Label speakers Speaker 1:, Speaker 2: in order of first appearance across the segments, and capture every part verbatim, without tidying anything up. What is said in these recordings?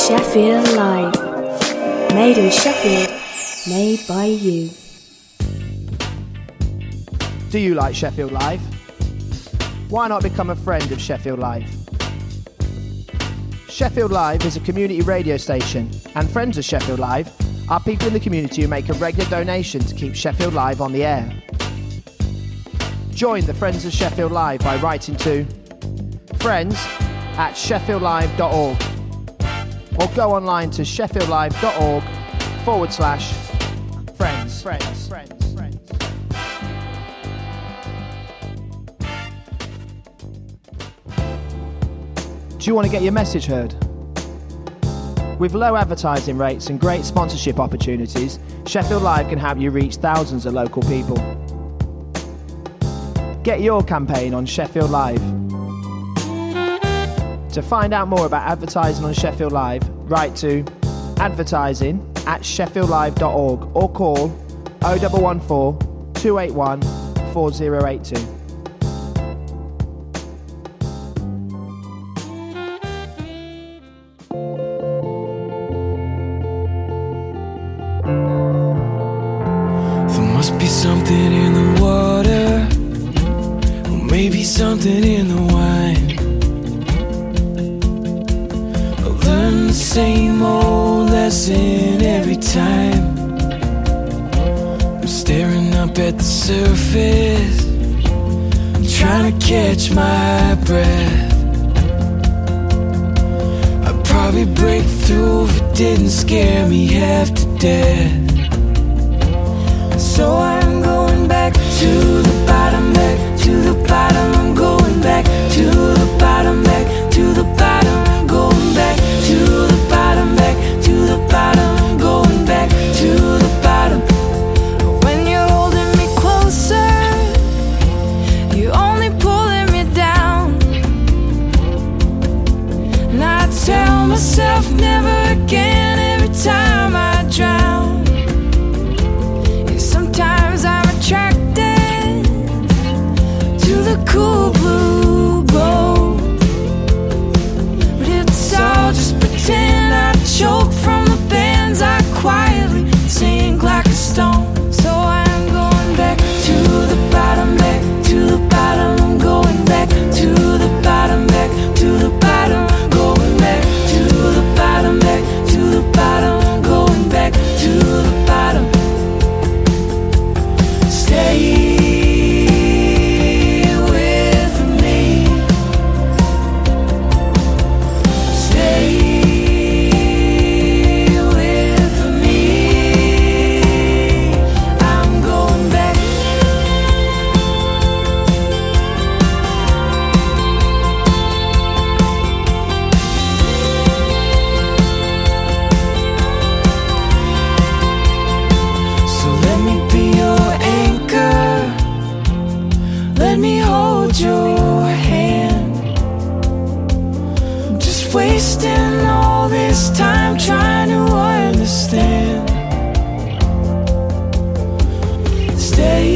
Speaker 1: Sheffield Live. Made in Sheffield, made by you.
Speaker 2: Do you like Sheffield Live? Why not become a friend of Sheffield Live? Sheffield Live is a community radio station, and friends of Sheffield Live are people in the community who make a regular donation to keep Sheffield Live on the air. Join the Friends of Sheffield Live by writing to friends at sheffield live dot org or go online to sheffieldlive.org forward slash friends. Friends, friends, friends. Do you want to get your message heard? With low advertising rates and great sponsorship opportunities, Sheffield Live can help you reach thousands of local people. Get your campaign on Sheffield Live. To find out more about advertising on Sheffield Live, write to advertising at sheffield live dot org or call oh one one four, two eight one, four oh eight two.
Speaker 3: There must be something in the water, or maybe something in the wine. The same old lesson every time. I'm staring up at the surface, trying to catch my breath. I'd probably break through if it didn't scare me half to death. So I'm going back to the bottom, back to the bottom. I'm going back to the bottom, back to the bottom. I'm going back to the bottom, back to the bottom. I'm going back to the bottom. When you're holding me closer, you're only pulling me down. And I tell myself never again every time I drown. Yeah, sometimes I'm attracted to the cool blue glow, but it's all just pretend. I choke from the bands I quietly sink like a stone. So I'm going back to the bottom, back to the bottom. I'm going back to the bottom, back to the bottom. I'm going back to the bottom, back to the bottom. I'm going back to the bottom. Stay your hand. I'm just wasting all this time trying to understand. Stay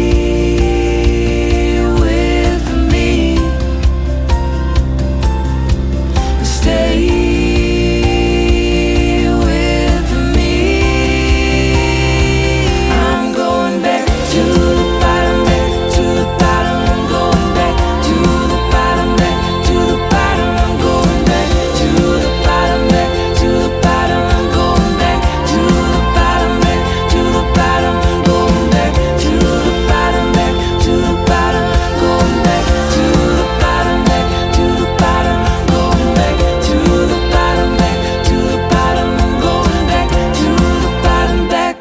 Speaker 3: with me. Stay with me. I'm going back to the bottom, back to the bottom. I'm going back to the bottom, back to the bottom. I'm going back to the bottom, back to the bottom. I'm going back to the bottom, back to the bottom. I'm going back to the bottom, back to the bottom. I'm going back to the bottom, back to the bottom. I'm going back to the bottom, back to the bottom. I'm going back to the bottom, back.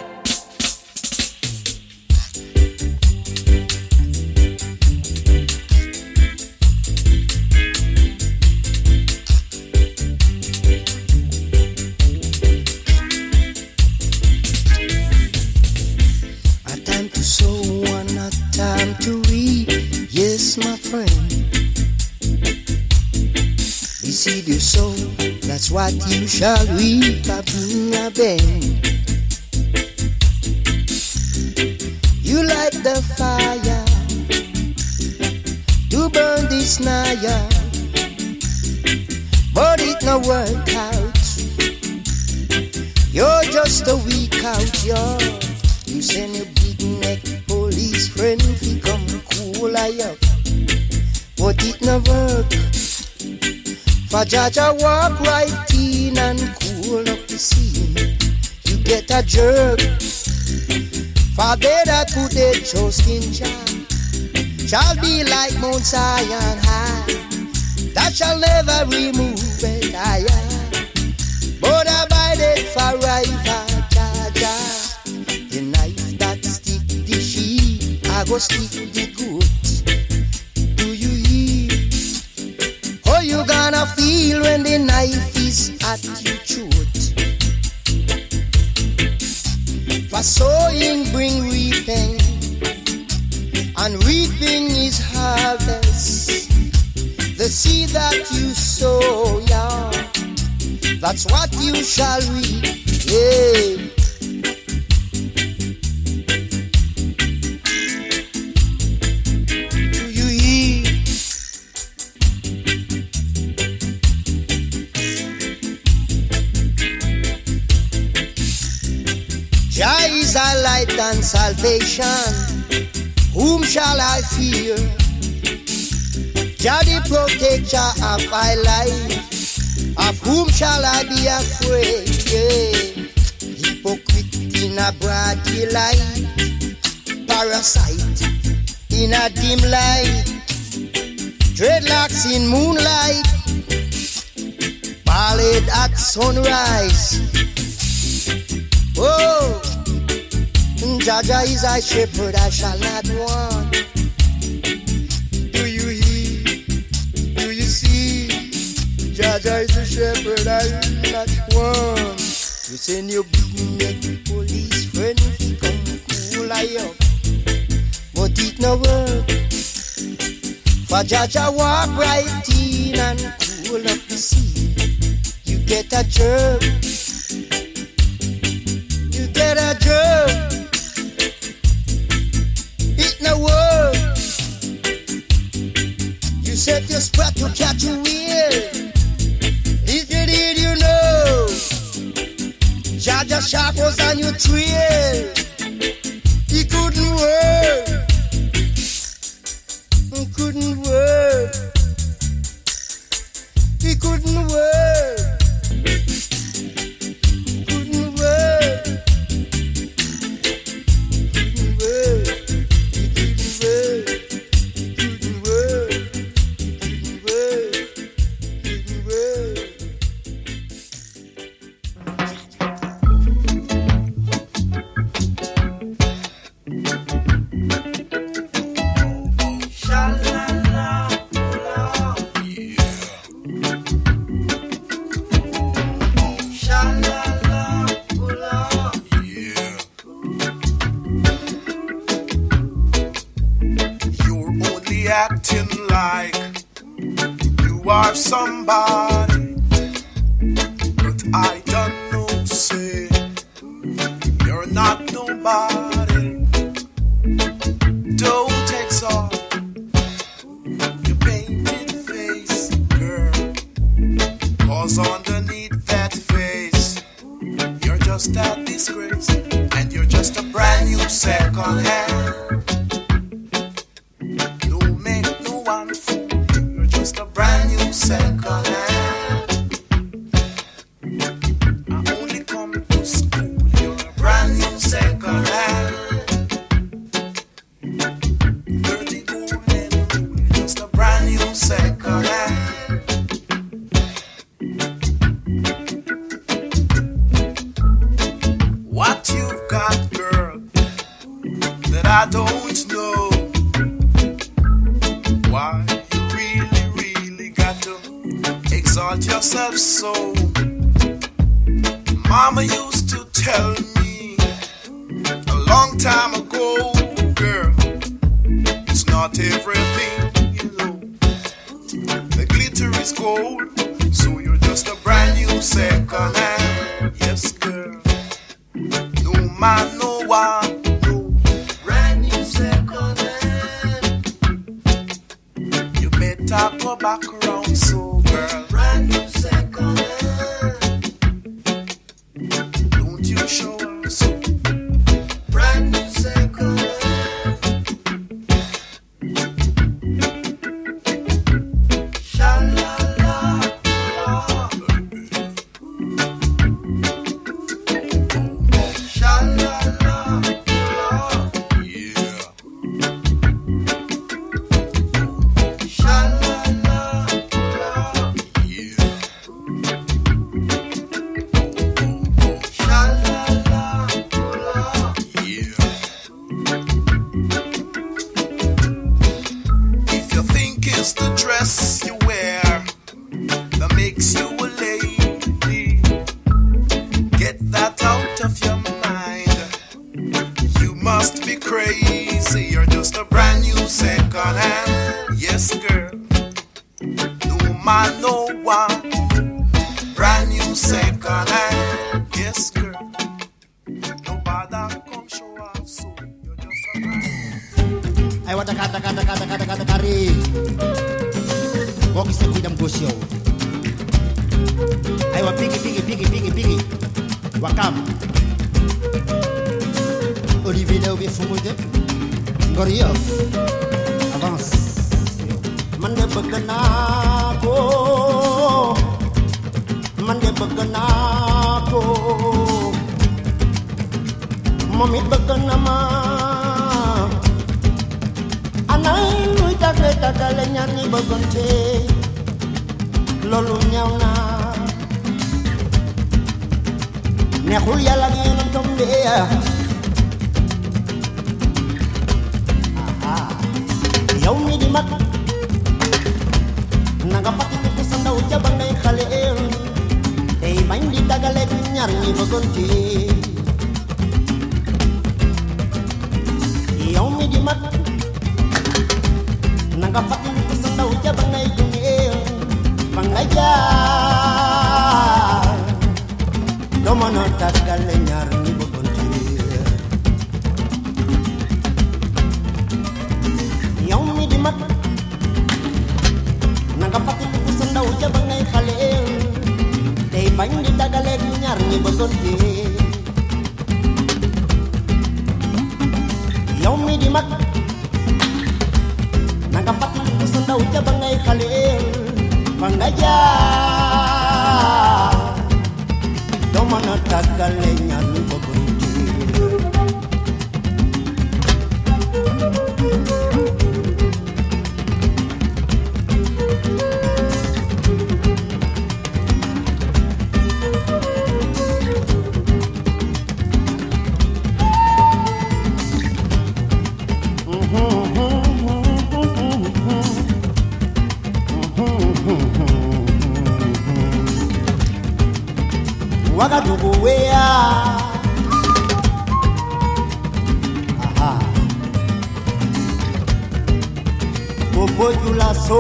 Speaker 4: A time to sow and a time to reap. Yes, my friend. The seed you sow, that's what you shall reap. A bring a bend. You light the fire to burn this naya, but it no work out. You're just a week out, yo. You send your big neck police friend to come cool I up. But it no work. For Jaja walk right in and cool up the scene. You get a jerk. For they that put their trust in Jah shall be like Mount Zion high. That shall never remove it, I but abided forever, Jaja. The knife that stick the sheep, I go stick the goat. Do you hear? How you gonna feel when the knife is at your throat? For sowing bring reaping, and reaping is harvest. The seed that you sow, yeah, that's what you shall reap, yeah. Do you hear? Jah is our light and salvation. Whom shall I fear? Jah the protector of my life. Of whom shall I be afraid? Yeah. Hypocrite in a broad daylight, parasite in a dim light, dreadlocks in moonlight, ballad at sunrise. Oh, Jaja is a shepherd, I shall not want. Do you hear? Do you see? Jaja is a shepherd, I will not want. You send your big neck police friend to come cool I up, but it no work. For Jaja walk right in and cool up the sea. You get a jerk. You get a jerk. It no work. You set your spot to catch a wheel. If you did, you know, Jaja Shark was on your trail. He couldn't work. He couldn't work. He couldn't work. Couldn't work. Couldn't work. He couldn't work. Couldn't work. Couldn't work. Couldn't work.
Speaker 5: Acting like you are somebody, but I don't know, say you're not nobody. Don't exalt your painted face, girl, 'cause underneath that face you're just a disgrace, and you're just a brand new second hand. Just a brand new second hand. I only come to school. You're a brand new second hand. You're the golden rule. Just a brand new second hand. What you've got, girl, that I don't know. Why? Exalt yourself so. Mama used to tell me a long time ago, girl, it's not everything, you know. The glitter is gold, so you're just a brand new second hand. Yes, girl. No man, no one, no. Brand new second hand. You better go back around, so girl. Brand new second hand. Don't
Speaker 6: Wakam Olivier Léobe Fumoude Ngor Yoff avance man de bëgg naa ko man de bëgg naa ko moom it bëgg na ma anay luy tàgge tàggale ñaar ñi bëggante loolu ñaaw na neexul yàlla ak yéen tom de yow mi di mag nanga fàttaliku sa ndaw ca ba ngay xale tey bañ di dagale ñaar ñi bëggante yow mi di mag nanga fàttaliku sa ndaw ca ba ngay junne ba nga jaar doo mën a dagale ñaar ñi bëggante yow mi di mag nanga fàttaliku sa ndaw ja ba ngay xale tey bañ di dagaleeg ñaar ñi bëggante yow mi di mag nanga fàttaliku sa ndaw ja ba ngay xale ba nga jaar doo mën a dagale ñaar ñi bëggante Wagadugu wea aha Bobo Julaso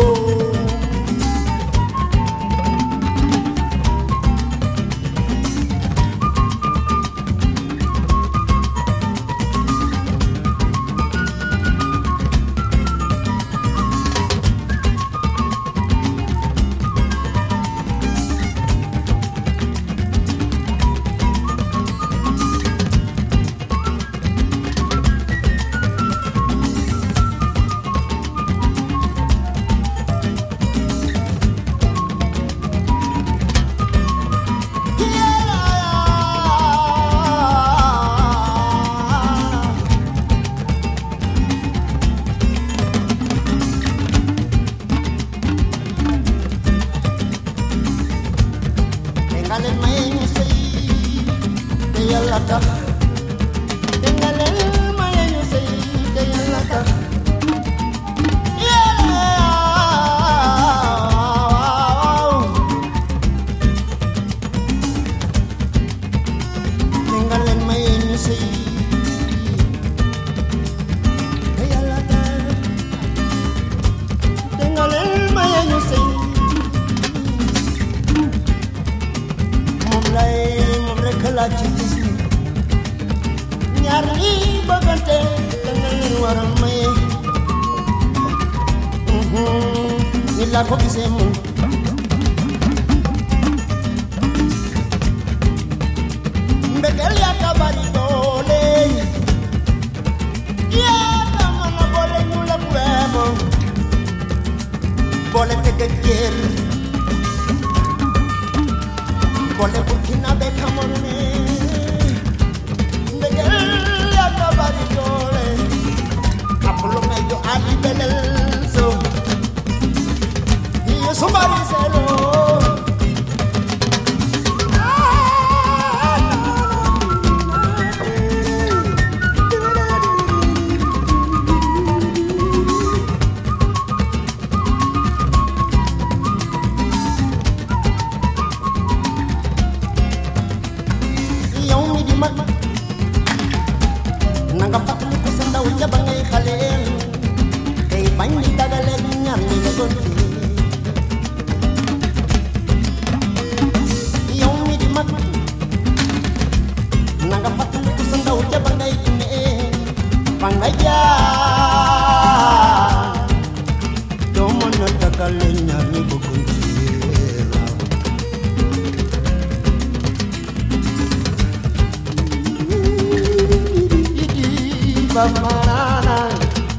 Speaker 6: Pamarana.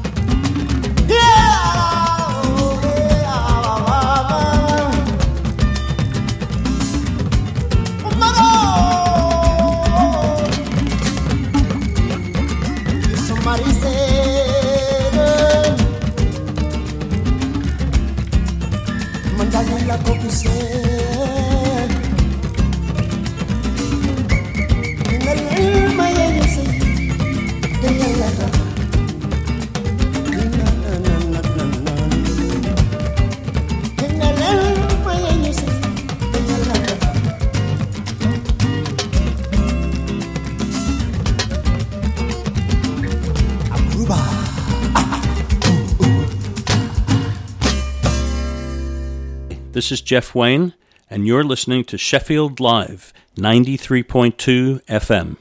Speaker 6: Yeah, oh, yeah, Maro. Somebody said, Mandani la coquise.
Speaker 7: This is Jeff Wayne, and you're listening to Sheffield Live, ninety-three point two F M.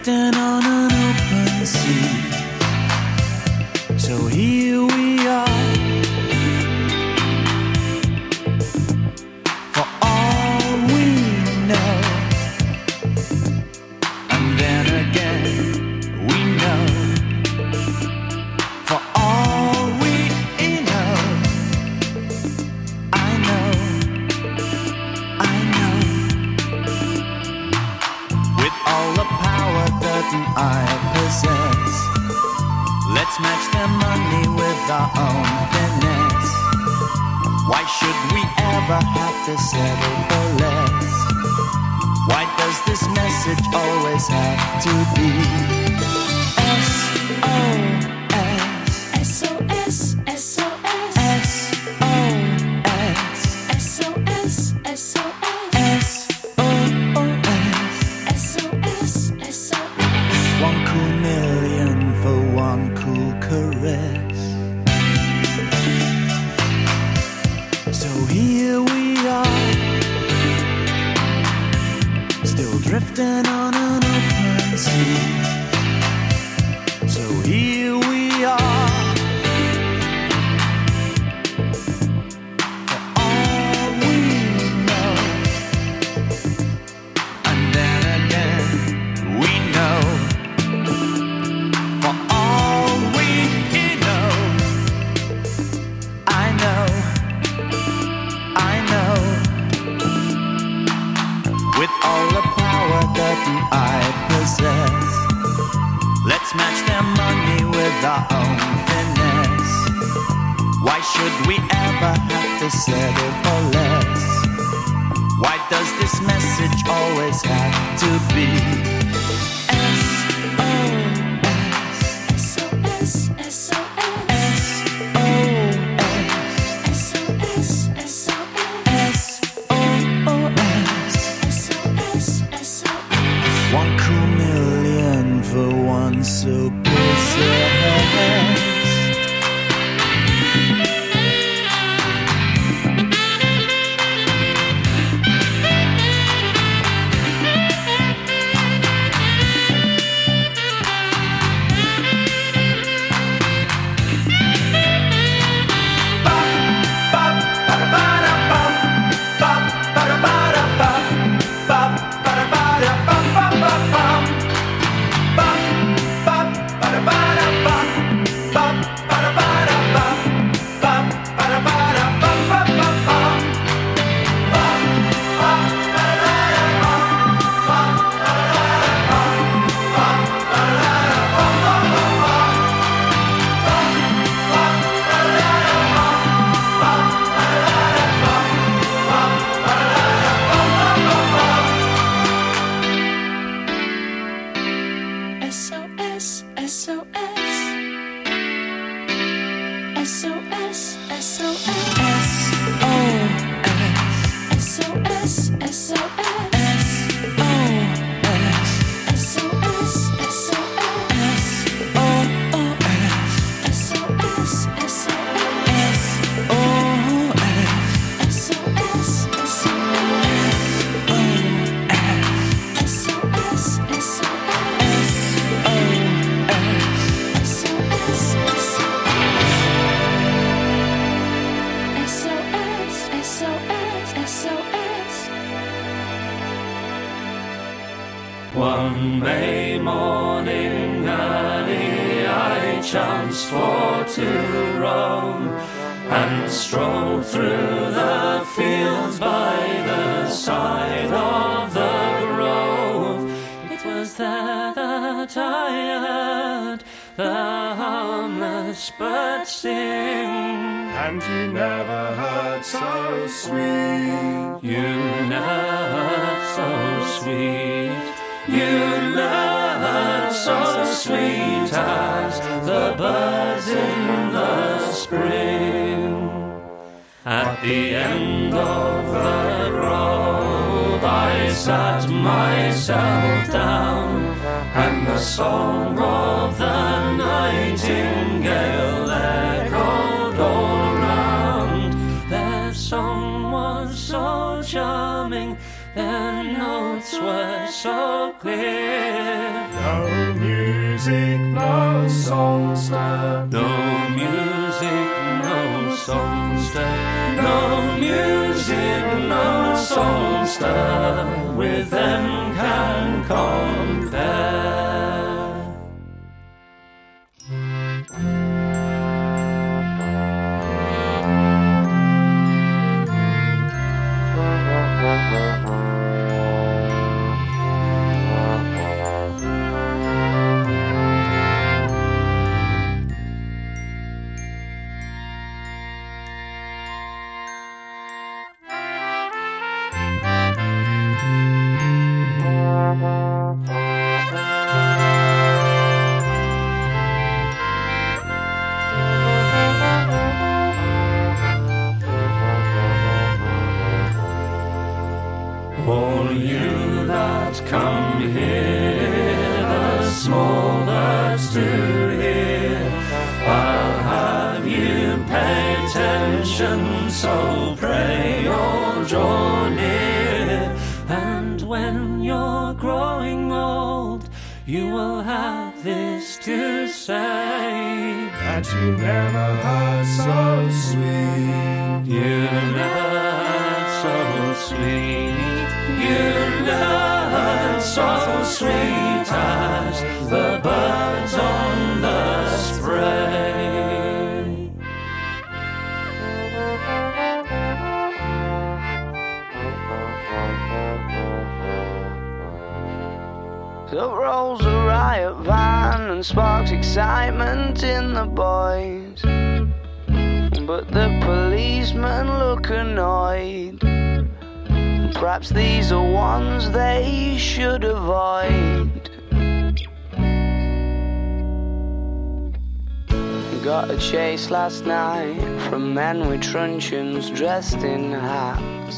Speaker 8: drifting on an open sea. So here we are, for all we know. And then again, we know, for all we know. I know, I know. With all the power that I possess, let's match their money with our own finesse. Why should we ever have to settle for less? Why does this message always have to be S O S?
Speaker 3: S O S, S O S,
Speaker 8: S O S,
Speaker 3: S O S, S O S,
Speaker 8: S O S,
Speaker 3: S O S, S O S.
Speaker 8: One cool million for one cool caress. So here we are, still drifting on an open sea. So here we are, for all we know. And then again, we know, for all we know. I know, I know. With all the power that I possess, let's match their money with our own finesse. Why should we ever have to settle for less? Why does this message always have to be S O S?
Speaker 3: S O S, S O S,
Speaker 8: S O S,
Speaker 3: S O S, S O
Speaker 8: S O S.
Speaker 3: S, S O S, S O S.
Speaker 8: One cool million for one so possessed.
Speaker 3: S O S, S O S, S O S, S O S, S O S, S O
Speaker 9: One May morning early I chanced for to roam, and strolled through the fields by the side of the grove. It was there that I heard the harmless bird sing,
Speaker 5: and you never heard so sweet.
Speaker 9: You never heard so sweet. You never so sweet as the birds in the spring. At the end of the grove I sat myself down, and the song of the nightingale echoed all around. Their song was so charming, their notes were so clear.
Speaker 5: No
Speaker 9: songster. No music, no songster. No music, no songster. With them can compare. All you that come here, the small birds to hear, I'll have you pay attention, so pray all draw near. And when you're growing old, you will have this to say, that you never heard so sweet. You never heard so sweet. You learn so sweet as the birds on the spray.
Speaker 10: So rolls a riot van and sparks excitement in the boys, but the policemen look annoyed. Perhaps these are ones they should avoid. Got a chase last night from men with truncheons dressed in hats.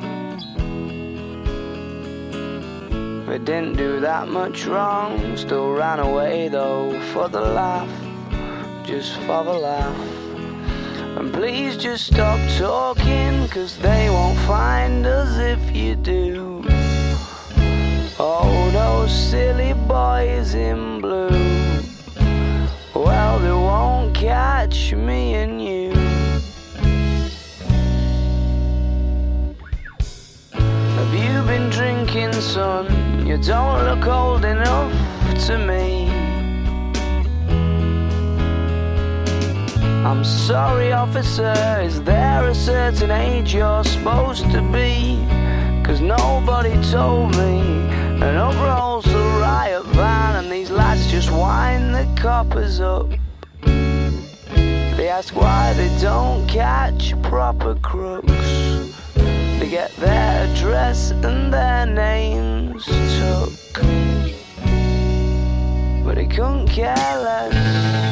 Speaker 10: They didn't do that much wrong, still ran away though for the laugh, just for the laugh. And please just stop talking, cause they won't find us if you do. Oh, those silly boys in blue, well, they won't catch me and you. Have you been drinking, son? You don't look old enough to me. I'm sorry, officer, is there a certain age you're supposed to be? Cause nobody told me. And up rolls the riot van and these lads just wind the coppers up. They ask why they don't catch proper crooks. They get their address and their names took, but they couldn't care less.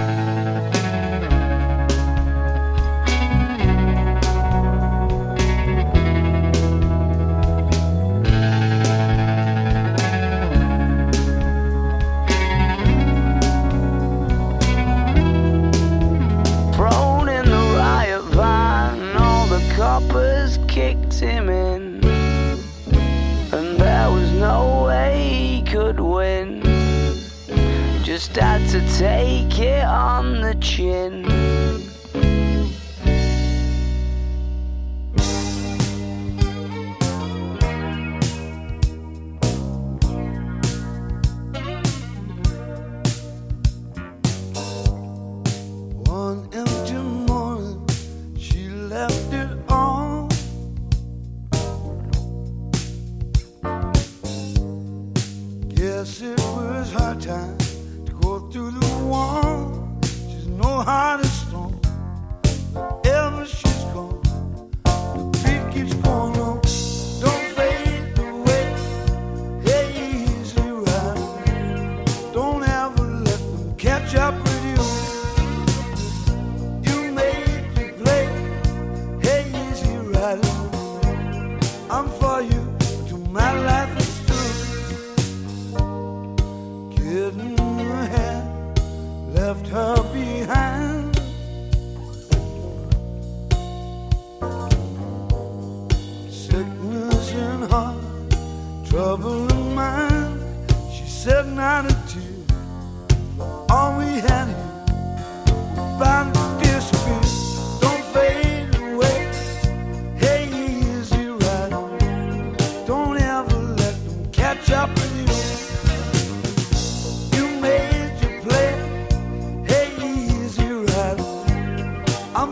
Speaker 10: Coppers kicked him in, and there was no way he could win. Just had to take it on the chin.
Speaker 11: One empty morning, she left it on. Guess it was her time to go through the wall. She's no hardest stone.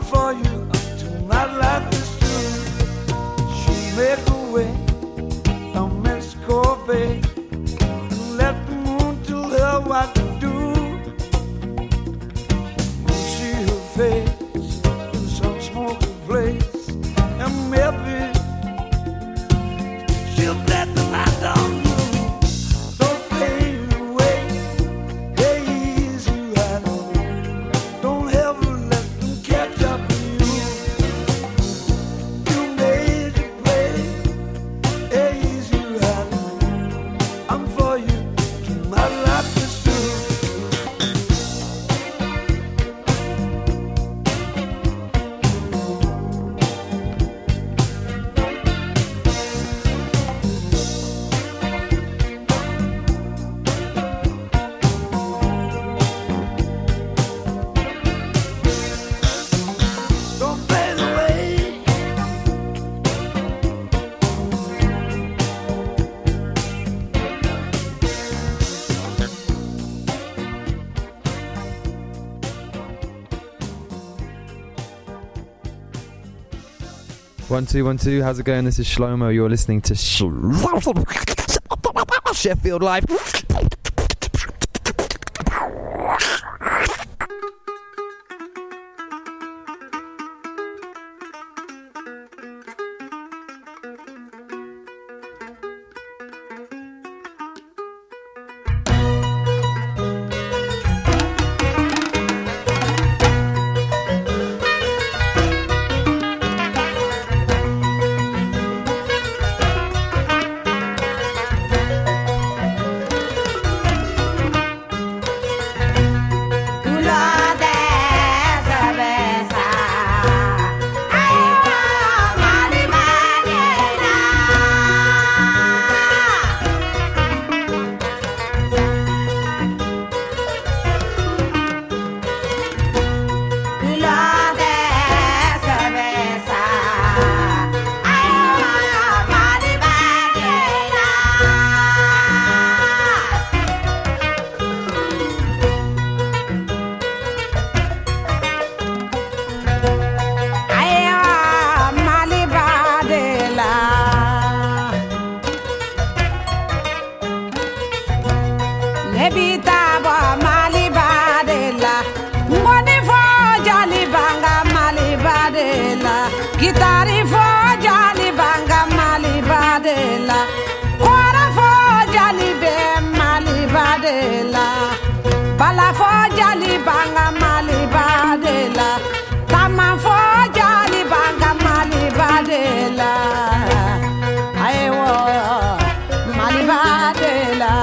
Speaker 11: for you tonight like this too. She make a way on Mexico Bay and let the moon tell her what to do. You see her face in some smoky place, and maybe she'll bet the light on you. Don't fade away, hey, easy rider. Don't ever let them catch up with you. You made your play, hey, easy rider. I'm for you tonight like this too. Don't fade away.
Speaker 12: One two one two. How's it going? This is Shlomo. You're listening to Sh- Sheffield Live.
Speaker 13: Gitari fo jali banga mali badela, kora fo jali be mali badela, bala fo jali banga mali badela, tama fo jali banga mali badela, ayo mali badela.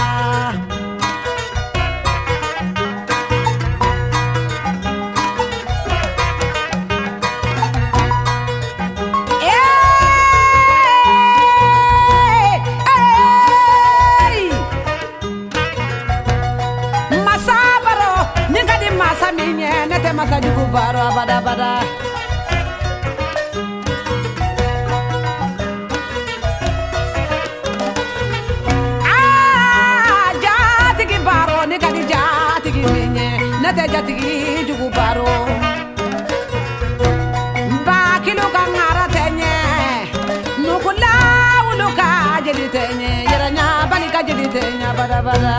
Speaker 13: Nete masa jugu baro bada bada. Ah, jatigi baro ni kadi jatigi minye. Nete jatigi jugu baro. Ba kilo kangara tenye. Nukula uluka jadi tenye. Yeranya balika jadi tenye bada bada.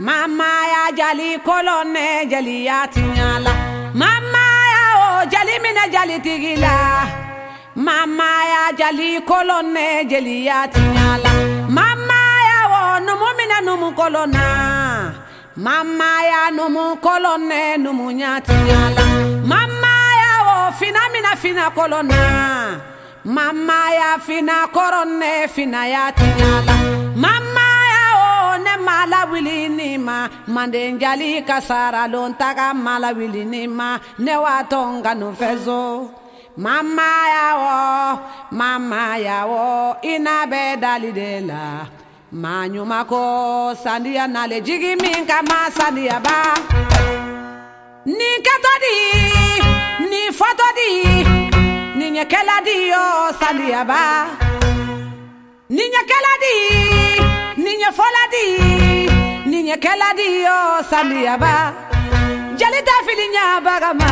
Speaker 13: Mama ya jali kolone jali ya tinyala. Mama ya o jali mina jali tigila. Mama ya jali kolone jali ya tinyala. Mama ya o numu mina numu kolona. Mama ya numu kolone numu nya tinyala. Mama ya o fina mina fina kolona. Mama ya fina korone fina ya tinyala. Mama ne mala wili ni ma mande njali kasara lon taga mala wili ni ma ne watonga no fezo mama ya wo mama ya wo ina be dalidela manyuma ko sandia na le jigi minka ma sandia ba ni katodi ni fotodi ni nyekela dio sandia ba ni nyekela di Niña foladi, niña keladi yo saliaba, jalita filinya bagama.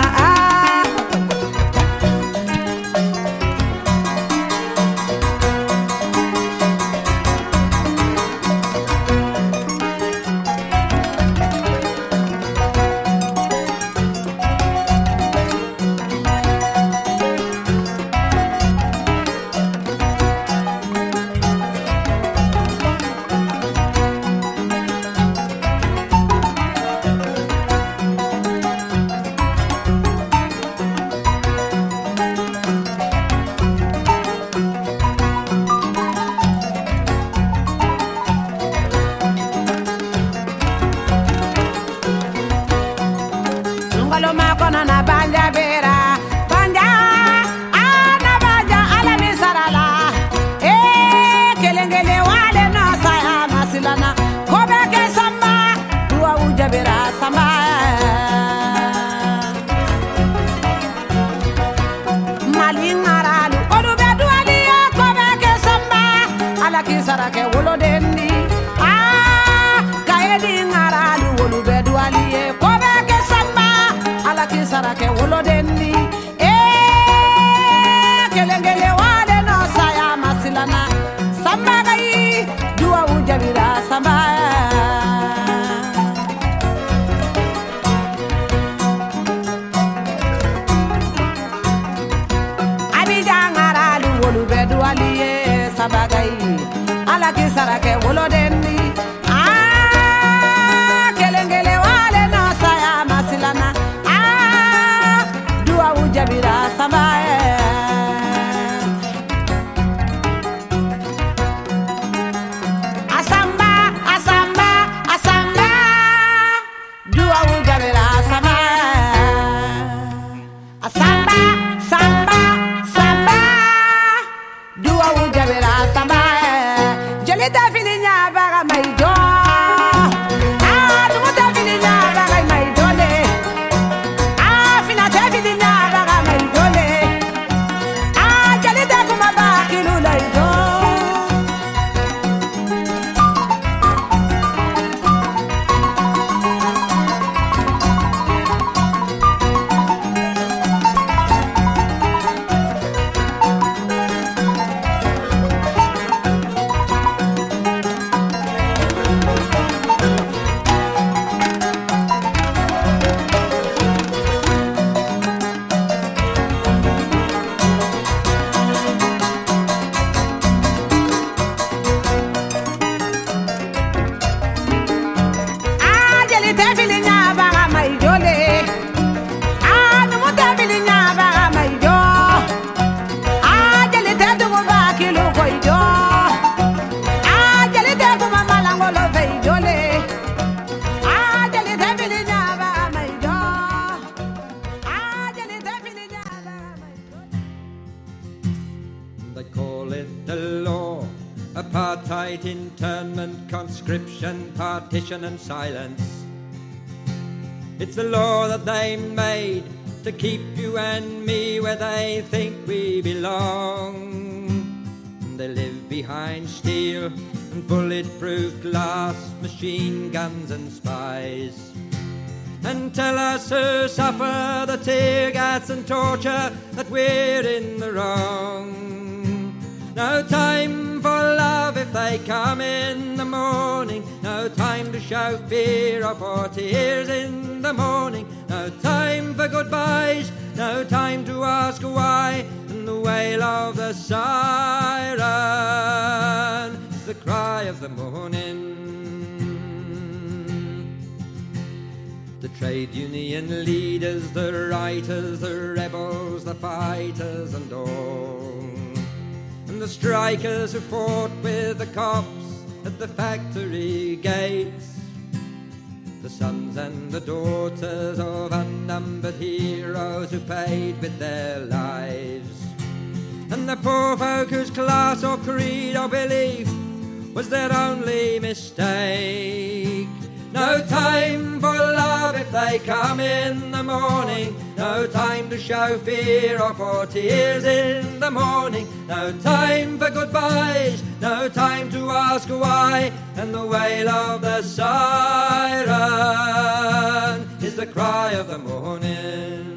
Speaker 13: Sarake wolo dendi eh kelengele wale no saya masilana samba gai dua ujabira samba abijangara lu wolo bedu aliye samba gai ala ki sarake wolo dendi ah kelengele wale no saya masilana Jabira Samae Asamba Asamba Asamba Dua Jabira Samae Asamba Samba Samba Dua Jabira Samae Jelita filinya baga maido Ah dumuta filinya baga maido le Ah fina te filinya
Speaker 14: Apartheid, internment, conscription, partition and silence. It's the law that they made to keep you and me where they think we belong. They live behind steel and bulletproof glass, machine guns and spies, and tell us who suffer the tear gas and torture that we're in the wrong. No time for love if they come in the morning, no no time to show fear or for tears in the morning, no time for goodbyes, no time to ask why, and the wail of the siren is the cry of the morning. The trade union leaders, the writers, the rebels, the fighters and all, and the strikers who fought with the cops at the factory gates, the sons and the daughters of unnumbered heroes who paid with their lives, and the poor folk whose class or creed or belief was their only mistake. No time for love if they come in the morning, no time to show fear or for tears in the morning, no time for goodbyes, no time to ask why, and the wail of the siren is the cry of the morning.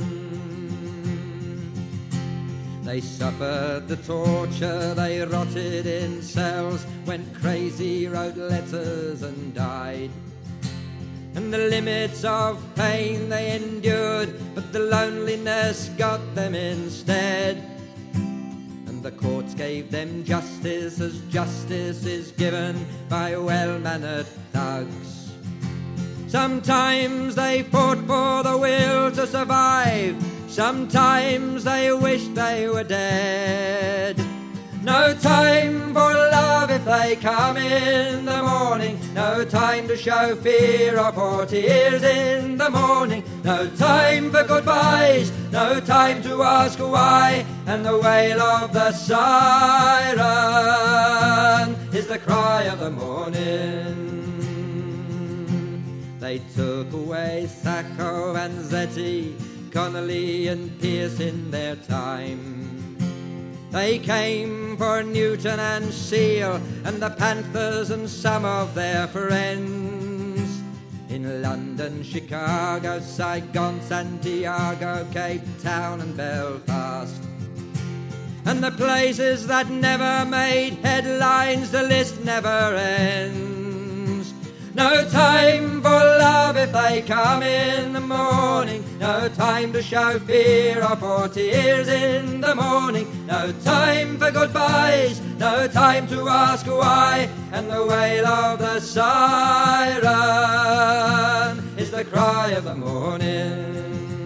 Speaker 14: They suffered the torture, they rotted in cells, went crazy, wrote letters and died. And the limits of pain they endured, but the loneliness got them instead. And the courts gave them justice as justice is given by well-mannered thugs. Sometimes they fought for the will to survive, sometimes they wished they were dead. No time for love if they come in the morning, no time to show fear or for tears in the morning, no time for goodbyes, no time to ask why, and the wail of the siren is the cry of the morning. They took away Sacco and Zetti, Connolly and Pierce in their time. They came for Newton and Seal and the Panthers and some of their friends. In London, Chicago, Saigon, Santiago, Cape Town and Belfast. And the places that never made headlines, the list never ends. No time for love if they come in the morning, no time to show fear or for tears in the morning, no time for goodbyes, no time to ask why, and the wail of the siren is the cry of the morning.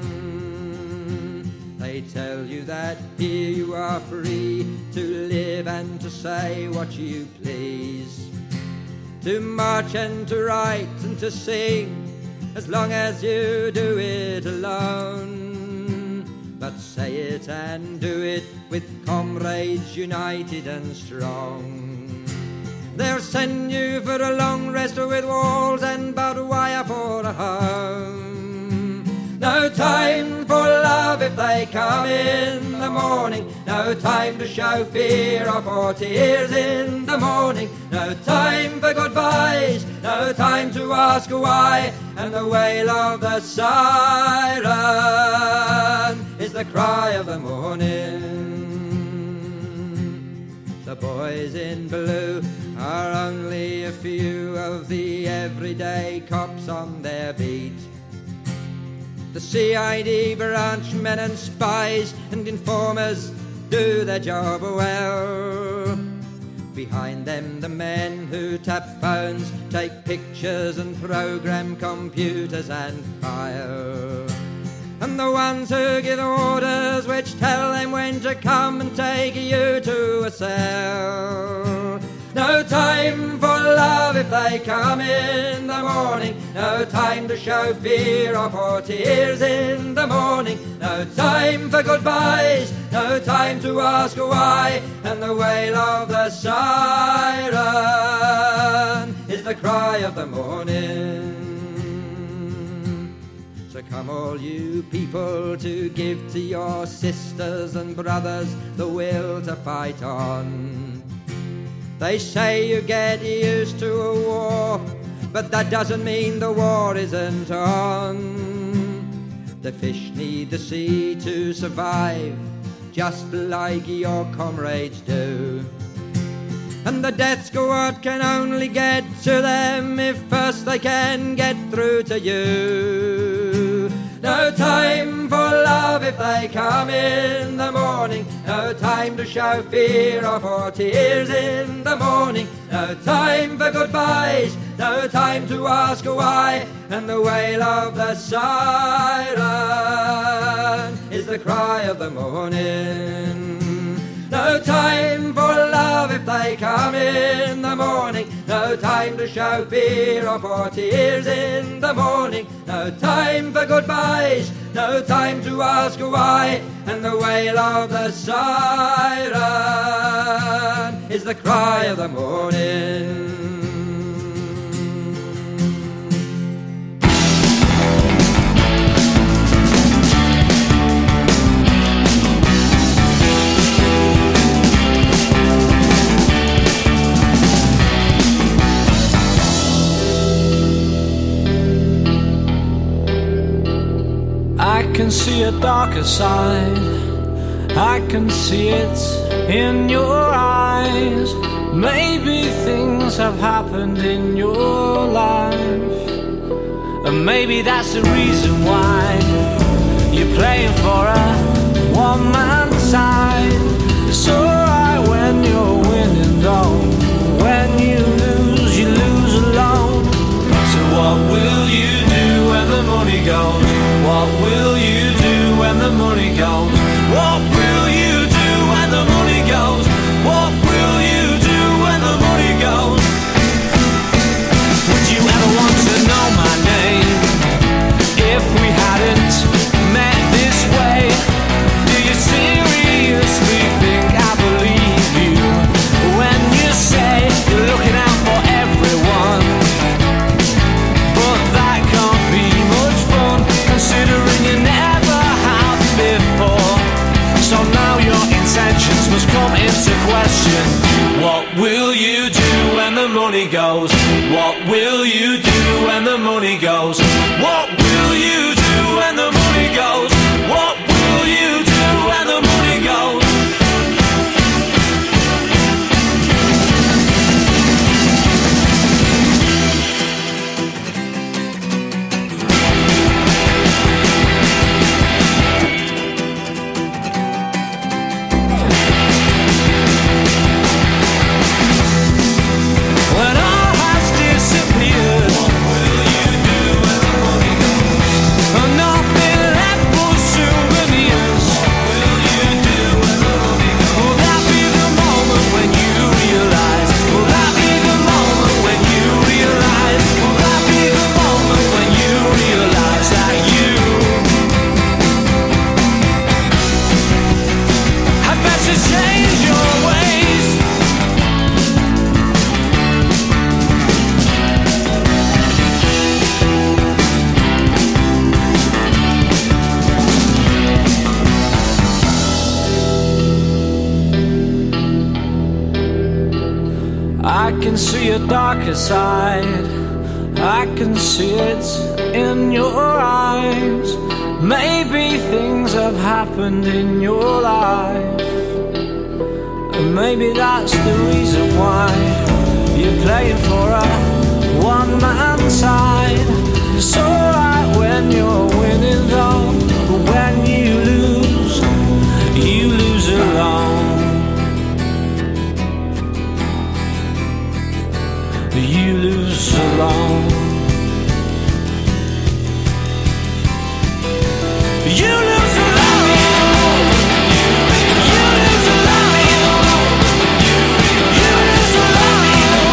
Speaker 14: They tell you that here you are free to live and to say what you please, to march and to write and to sing, as long as you do it alone. But say it and do it with comrades united and strong. They'll send you for a long rest with walls and barbed wire for a home. No time for love if they come in the morning, no time to show fear or for tears in the morning, no time for goodbyes, no time to ask why, and the wail of the siren is the cry of the morning. The boys in blue are only a few of the everyday cops on their beat. The C I D branch men and spies and informers do their job well. Behind them the men who tap phones, take pictures and program computers and file. And the ones who give orders which tell them when to come and take you to a cell. No time for love if they come in the morning, no time to show fear or for tears in the morning, no time for goodbyes, no time to ask why, and the wail of the siren is the cry of the morning. So come all you people to give to your sisters and brothers the will to fight on. They say you get used to a war, but that doesn't mean the war isn't on. The fish need the sea to survive, just like your comrades do. And the death squad can only get to them if first they can get through to you. No time for love if they come in the morning. No time to show fear or for tears in the morning. No time for goodbyes, no time to ask why. And the wail of the siren is the cry of the morning. No time for love if they come in the morning. No time to show fear or for tears in the morning. No time for goodbyes, no time to ask why. And the wail of the siren is the cry of the morning.
Speaker 9: I can see a darker side, I can see it in your eyes. Maybe things have happened in your life, and maybe that's the reason why you're playing for a one-man side. It's alright when you're winning though, when you lose, you lose alone. So what will you do when the money goes? What will you do when the money goes? What will you do when the money goes? What will you do when the money goes? Would you ever want to know my name if we hadn't met this way? Do you seriously think I believe you when you say you're looking out for everyone? But that can't be much fun, considering you never have before. So now your intentions must come into question. What will you do when the money goes? What will you do when the money goes? What will you do when the money goes? What will you do when the money goes? I can see a darker side, I can see it in your eyes. Maybe things have happened in your life, and maybe that's the reason why you're playing for a one-man side. It's alright when you're winning though, but when you lose, you lose alone. You lose alone. You lose alone. You lose alone. You lose alone.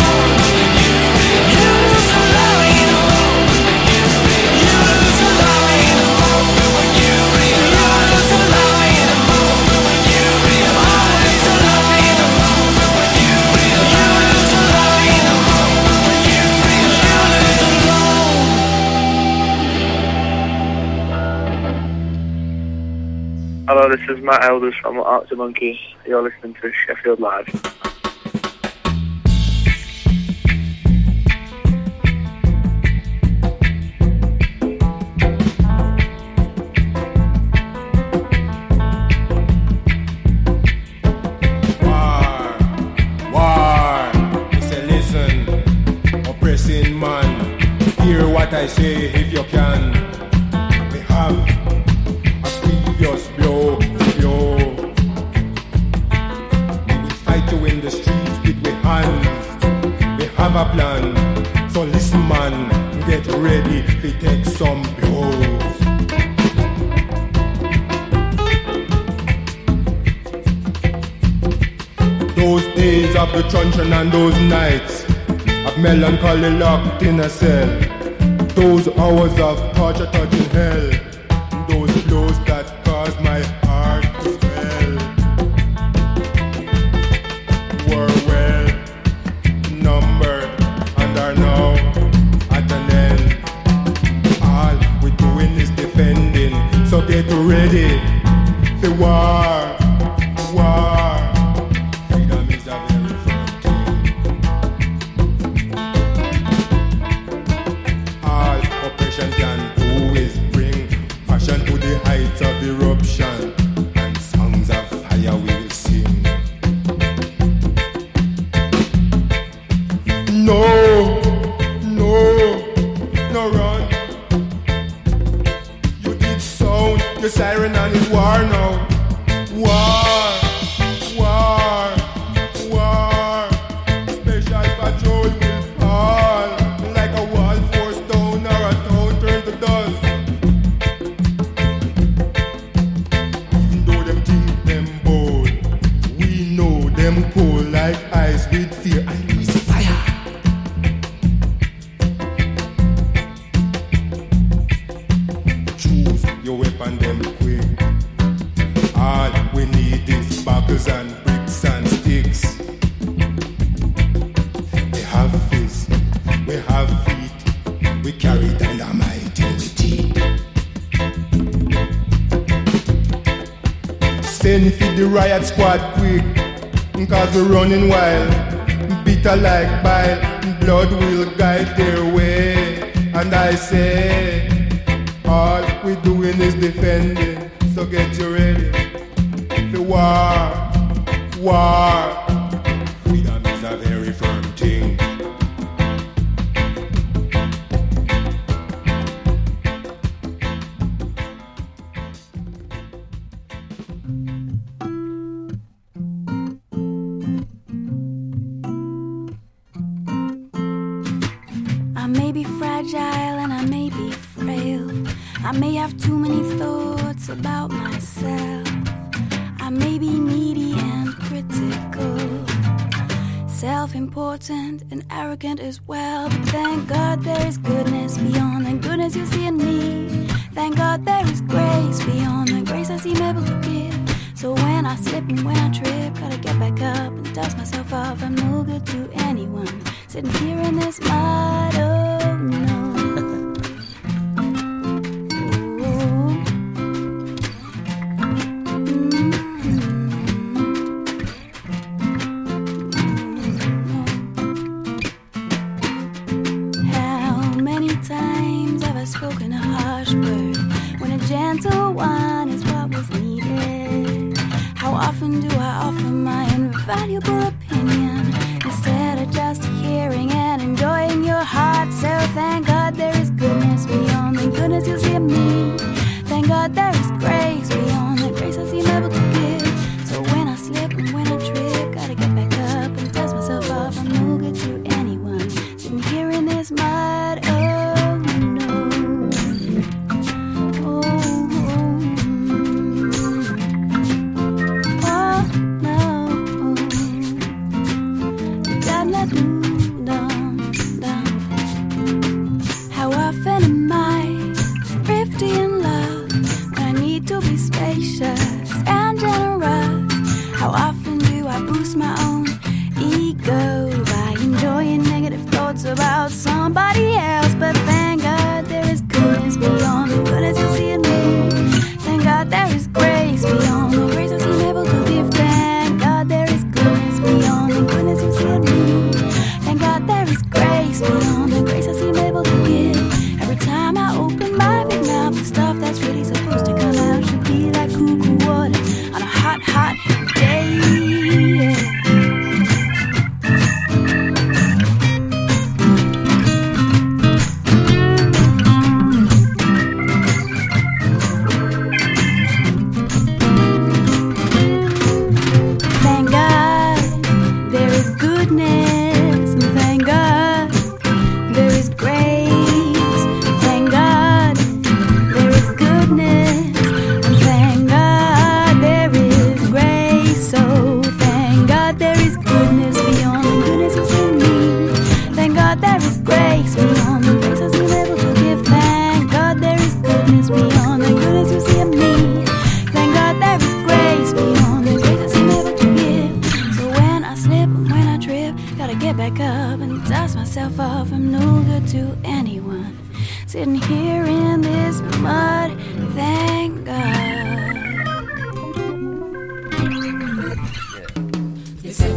Speaker 9: You lose alone. You lose alone. When you realize alone. When you realize alone. When you realize
Speaker 15: Hello, this is Matt Elders from Arctic Monkeys. You're listening to Sheffield Live.
Speaker 16: Why? I say, if you can, we have a previous blow to blow. We will fight you in the streets with we hands. We have a plan. So listen, man, get ready to take some blows. Those days of the truncheon and those nights of melancholy locked in a cell, those hours of torture touching hell, those blows that caused my heart to swell, were well numbered and are now at an end. All we're doing is defending, so get ready for war, war. Of eruption and songs of fire we will sing. No, no, no run. You did sound the siren and it's war now. War, war, war. Special patrol will fall like a wall force down or a town turned to dust. Them cold like ice with fear and lose fire. Choose your weapon, them quick. All we need is buckles and bricks and sticks. We have fists, we have feet, we carry dynamite in the teeth. Send for the riot squad quick. Cause we're running wild, bitter like bile, blood will guide their way. And I say, all we're doing is defending, so get you ready for war, war. Freedom is a very firm thing.
Speaker 17: I may be fragile and I may be frail. I may have too many thoughts about myself. I may be needy and critical, self-important and arrogant as well. But thank God there is goodness beyond the goodness you see in me. Thank God there is grace beyond the grace I seem able to give. So when I slip and when I trip, gotta get back up and dust myself off. I'm no good to anyone sitting here in this mud. Oh no. Spoken a harsh word when a gentle one is what was needed. How often do I offer my invaluable opinion instead of just hearing and enjoying your heart? So thank God there is goodness beyond the goodness you see in me. Thank God there is grace beyond the grace I seem able to give. So when I slip and when I trip, gotta get back up and dust myself off. I'm no good to anyone sitting here in this mud. Oh, and generous. How often do I boost my own ego by enjoying negative thoughts about somebody else? But thank God there is goodness beyond the goodness you see in me. Thank God there is grace beyond the grace I seem able to give. Thank God there is goodness beyond the goodness you see in me. Thank God there is grace beyond the grace I seem able to give. Every time I open my big mouth, the stuff that's really supposed to come out should be like cuckoo water on a hot, hot day. to get back up and dust myself off. I'm no good to anyone. Sitting here in this mud, thank God.